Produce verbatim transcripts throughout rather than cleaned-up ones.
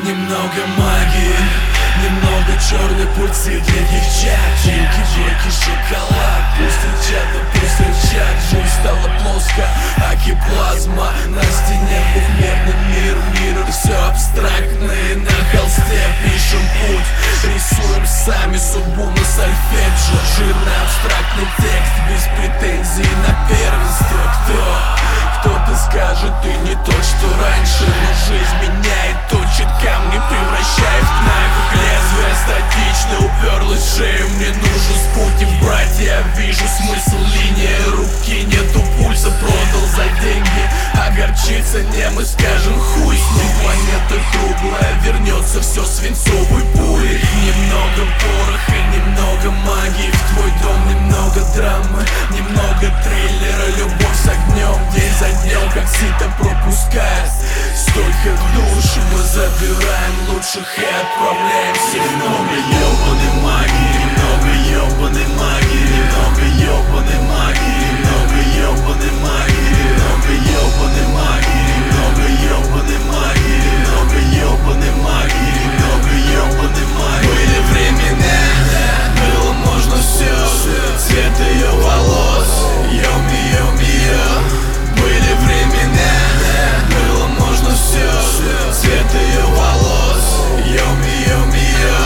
Немного магии, немного черной пульсы для девчат. Чилки, джеки, шоколад. Пусть рычат, да пусть рычат. Жизнь стала плоско, аки плазма. На стене двухмерный мир, мир. Все абстрактное на холсте. Пишем путь, рисуем сами судьбу на сольфеджио. Жирный абстрактный текст, без претензий на первенство. Кто? Кто-то скажет, ты не тот, что раньше. Но жизнь меняет, точит камни, превращая в кнайф. Лезвие статично уперлось в шею. Мне нужен спутник, братья. Вижу смысл линии руки. Нету пульса, продал за деньги. Огорчиться не мы скажем, хуй с ним. Планета круглая, вернется все свинцовой пулей. Немного пороха, немного магии. В твой дом немного драмы, немного триллера. Любовь с огнем, день за днем, как сито пропускает. Столько душ мы забираем лучших и отправляемся. Немного ёбаной магии, немного ёбаной магии, немного ёбаной магии, немного ёбаной магии, немного ёбаной магии, немного ёбаной магии, немного ёбаной магии, немного ёбаной магии. Были времена, было можно все, цвет ее волос, ёми, ёми, ё. Были времена, было можно все, цвет ее волос, ёми, ёми, ё.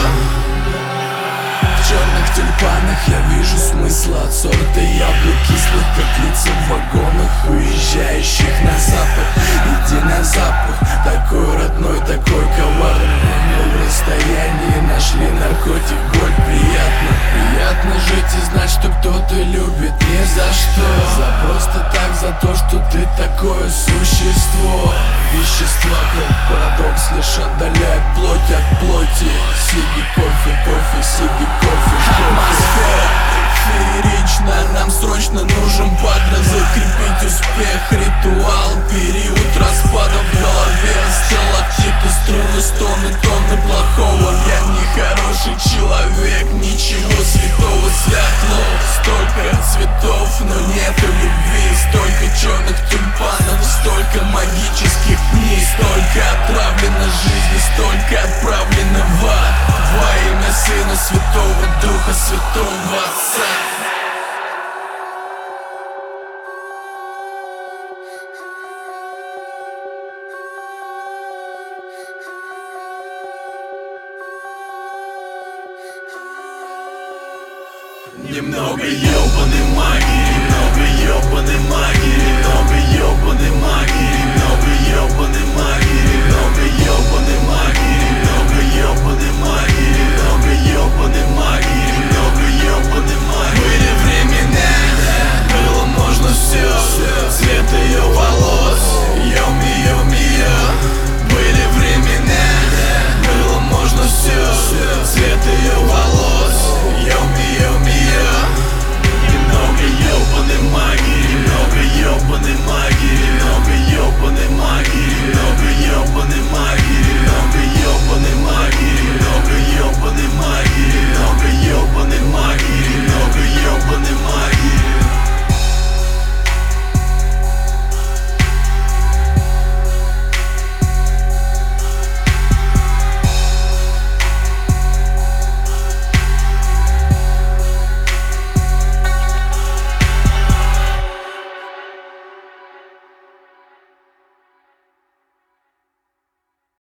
В черных тюльпанах я вижу смысл от сорта яблок кислых, как лица в вагонах уезжающих на запад. Иди на запах, такой родной, такой коварный. Мы в расстоянии нашли наркотик, боль. Приятно, приятно жить и знать, что кто-то любит ни за что. За просто так, за то, что ты такое существо. Вещества, как парадокс, лишь отдаляет плоть от плоти. Сиги, кофе, кофе, сиги, кофе, кофе. Атмосфера феерично, нам срочно нужен патрон. Закрепить успех, ритуал, период распада в голове. Сталактиты, струны, стоны, тонны плохого. Я не хороший человек, ничего святого, светло. Столько цветов, но нету любви. Столько черных тюльпанов, столько магических дней. Столько отравлено жизни, столько отправлено в ад. Во имя Сына, Святого Духа, Святого Отца. Немного ёбаной магии, немного ёбаной магии, немного ёбаной магии.